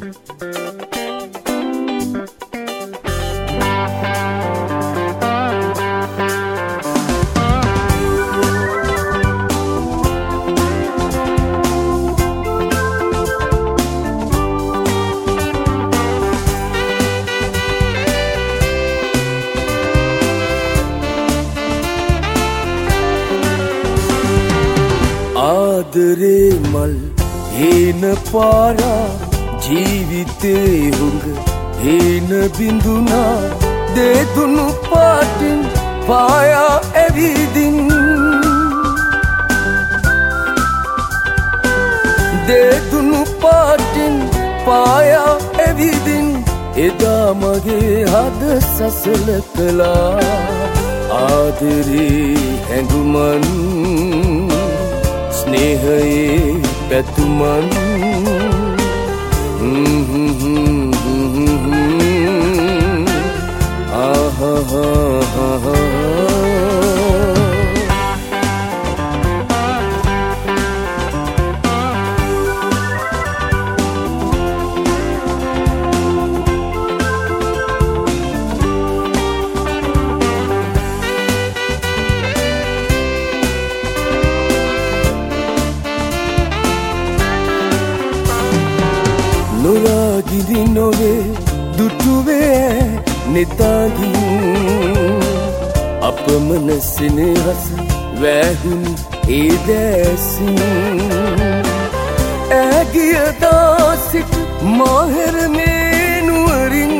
ආදරේ මල් හේන පාරා ජීවිතේ හුඟ හේන බිඳුනා දෙදුණු පාටින් පායා ඇවිදින් දෙදුණු පාටින් පායා ඇවිදින් එදා මගේ හද සසල කළා ආදරේ හැඟුමන් ස්නේහයේ පැතුමන් නොරාගිරි නොවේ දුටුවේ නෙතාගින් අපමණ සෙනෙහස වැහුණු ඒ දැසින් ඇගියදා සිට මාහෙර මේ නුවරින්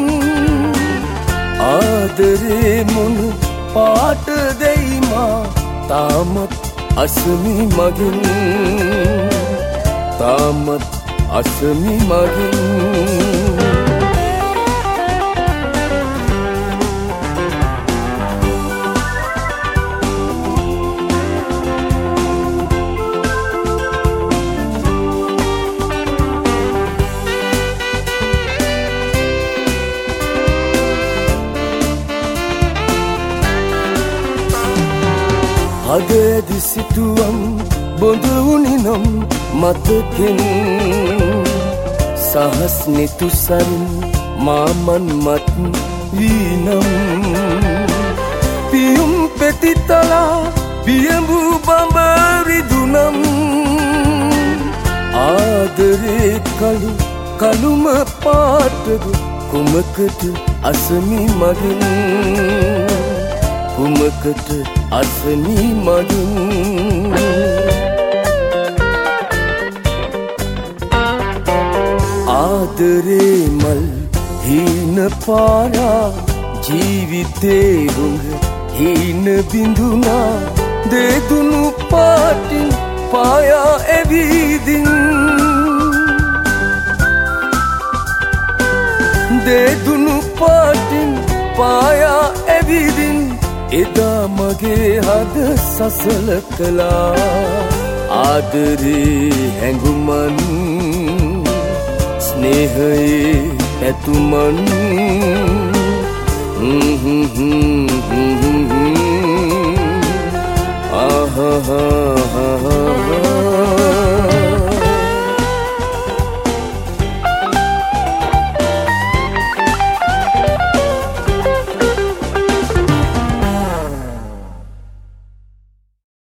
ආදරේ මොන පාට දෙයි මා තාමත් අසමි මගින් තාමත් අසමි මගින් හදදි සිටුවම් බොඳ වුණිනම් මතකෙන් සහස් නිතුසරින් මාමන් මත් වීනම් පියුම් පෙතිතලා පියඹු බඹරිදුනම් ආදරේ කළු කළුම පාටද කුමකට අසමි මගින් කුමකට අසමි මගින් ආදරේ මල් හීන පාරා ජීවිතේ හුඟ හීන බිඳුනා දෙදුණු පාටින් පායා ඇවිදින් දෙදුණු පාටින් පායා ඇවිදින් එදා මගේ හද සසල කළා ආදරේ හැඟුමන් ස්නේහයේ පැතුමන් ආහා